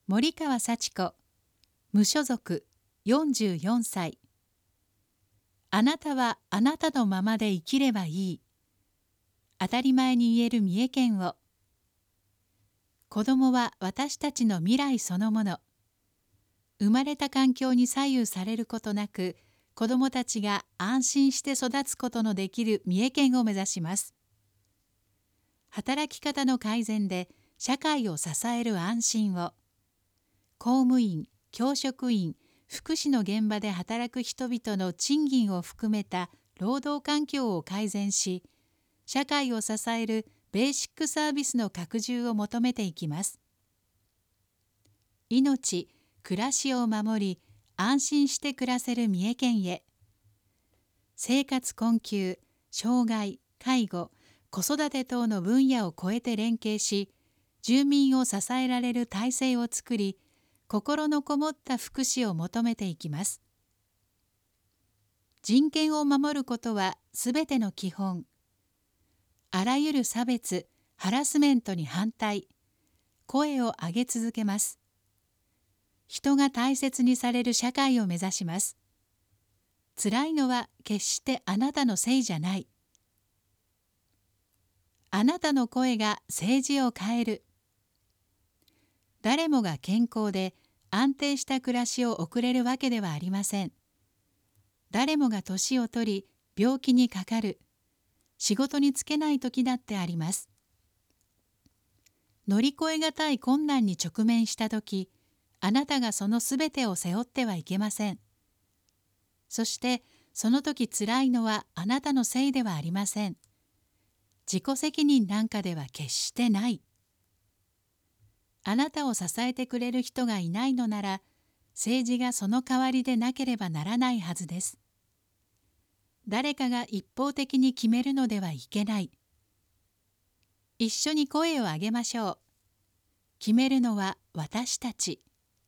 森川幸子、無所属、44歳。あなたはあなたのままで生きればいい。当たり前に言える三重県を。子どもは私たちの未来そのもの。生まれた環境に左右されることなく、子どもたちが安心して育つことのできる三重県を目指します。働き方の改善で社会を支える安心を。公務員、教職員、福祉の現場で働く人々の賃金を含めた労働環境を改善し、社会を支えるベーシックサービスの拡充を求めていきます。命、暮らしを守り、安心して暮らせる三重県へ。生活困窮、障害、介護、子育て等の分野を超えて連携し、住民を支えられる体制を作り、心のこもった福祉を求めていきます。人権を守ることはすべての基本。あらゆる差別、ハラスメントに反対、声を上げ続けます。人が大切にされる社会を目指します。辛いのは決してあなたのせいじゃない。あなたの声が政治を変える。誰もが健康で安定した暮らしを送れるわけではありません。誰もが年を取り、病気にかかる。仕事に就けない時だってあります。乗り越えがたい困難に直面した時、あなたがそのすべてを背負ってはいけません。そしてその時辛いのはあなたのせいではありません。自己責任なんかでは決してない。あなたを支えてくれる人がいないのなら、政治がその代わりでなければならないはずです。誰かが一方的に決めるのではいけない。一緒に声を上げましょう。決めるのは私たち。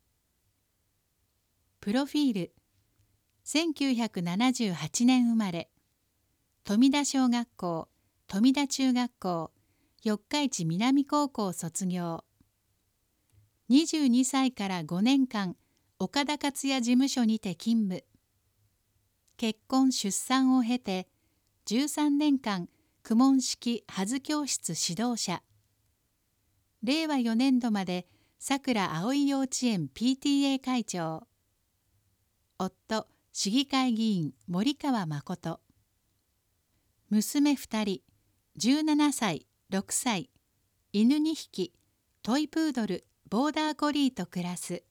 プロフィール。1978年生まれ。富田小学校、富田中学校、四日市南高校卒業。22歳から5年間、岡田克也事務所にて勤務。結婚・出産を経て、13年間、公文式葉津教室指導者。令和4年度まで、さくら葵幼稚園 PTA 会長。夫、市議会議員森川誠。娘2人、17歳、6歳、犬2匹、トイプードル、ボーダーコリーと暮らす。